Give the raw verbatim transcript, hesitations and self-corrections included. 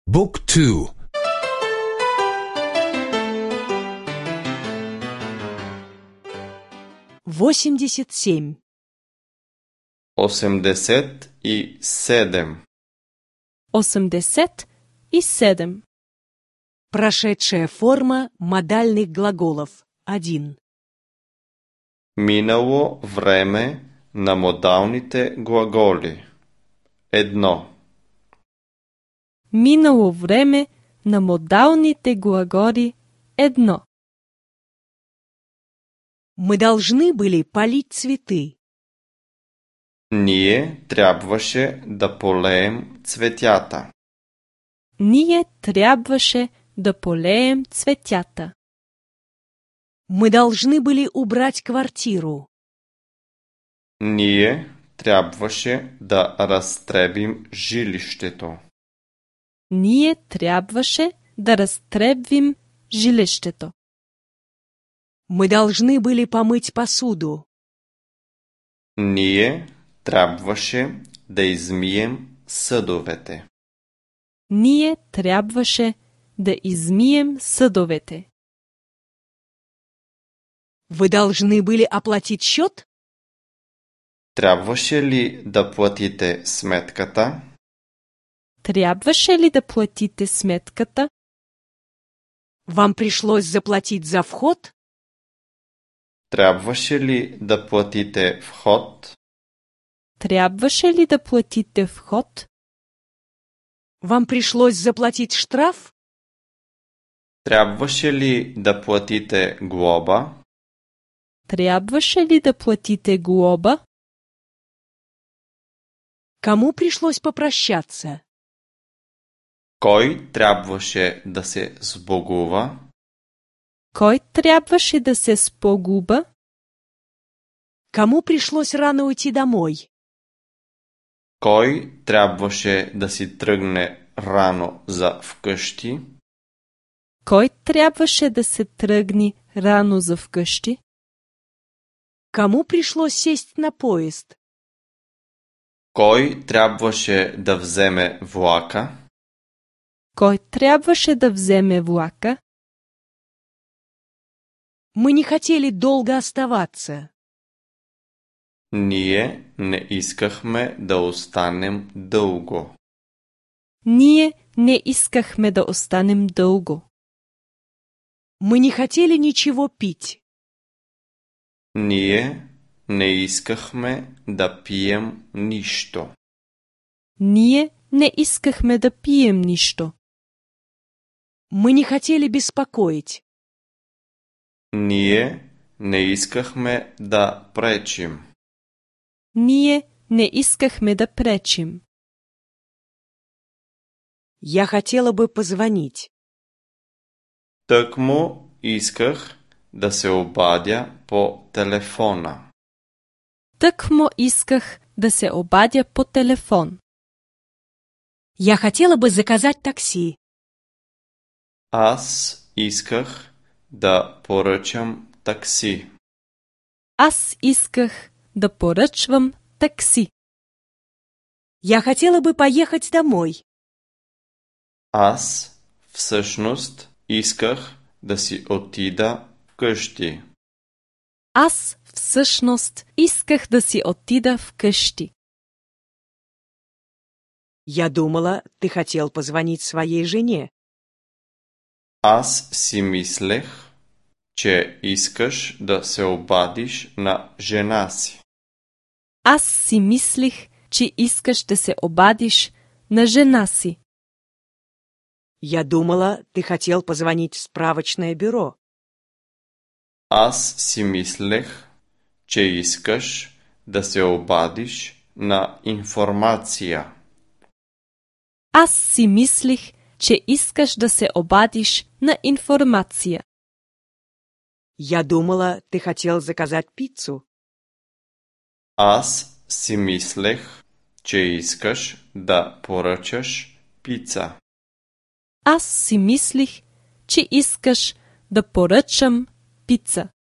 Book two. восемьдесят семь. Осемдесет и седем. осемдесет и седем. Прошедшая форма модальных глаголов. один. Минало време на модалните глаголи. Едно. Минало време на модалните глаголи едно. Мы должны были полить цветы. Ние трябваше да полеем цветята. Ние трябваше да полеем цветята. Мы должны были убрать квартиру. Ние трябваше да разтребим жилището. Ние трябваше да разтребвим жилището. Мы должны были помыть посуду. Ние трябваше да измием съдовете. Ние трябваше да измием съдовете. Вы должны были оплатить счет? Трябваше ли да платите сметката? Трябваше ли да платите сметката? Вам пришлось заплатить за вход? Трябваше ли да платите вход? Трябваше ли да платите вход? Вам пришлось заплатить штраф? Трябваше ли да платите глоба? Трябваше ли да платите глоба? Кому пришлось попрощаться? Кой трябваше да се сбогува? Кой трябваше да се спогуба? Кому пришлось рано уйти домой? Кой трябваше да си тръгне рано за вкъщи? Кой трябваше да се тръгне рано за вкъщи? Кому пришлось сесть на поезд? Кой трябваше да вземе влака? Кой трябваше да вземе влака? Мы не хотели долго оставаться. Ние не искахме да останем дълго. Ние не искахме да останем дълго. Мы не хотели ничего пить. Ние не искахме да пием нищо. Ние не искахме да пием нищо. Мы не хотели беспокоить. Ние не искахме да пречим. Ние не искахме да пречим. Я хотела бы позвонить. Тъкмо исках да се обадя по телефона. Тъкмо исках да се обадя по телефон. Я хотела бы заказать такси. Аз исках да поръчам такси. Аз исках да поръчвам такси. Я хотела бы поехать домой. Аз всъщност исках да си отида вкъщи. Аз всъщност исках да си отида вкъщи. Я думала, ты хотел позвонить своей жене. Аз си мислех, че искаш да се обадиш на жена си. Аз си мислих, че искаш да се обадиш на жена си. Я думала, ты хотел позвонить в справочное бюро. Аз си мислех, че искаш да се обадиш на информация. Аз си мислих, че искаш да се обадиш на информация. Я думала, ты хотел заказать пиццу. Аз си мислех, че искаш да поръчаш пица. Аз си мислих, че искаш да поръчам пица.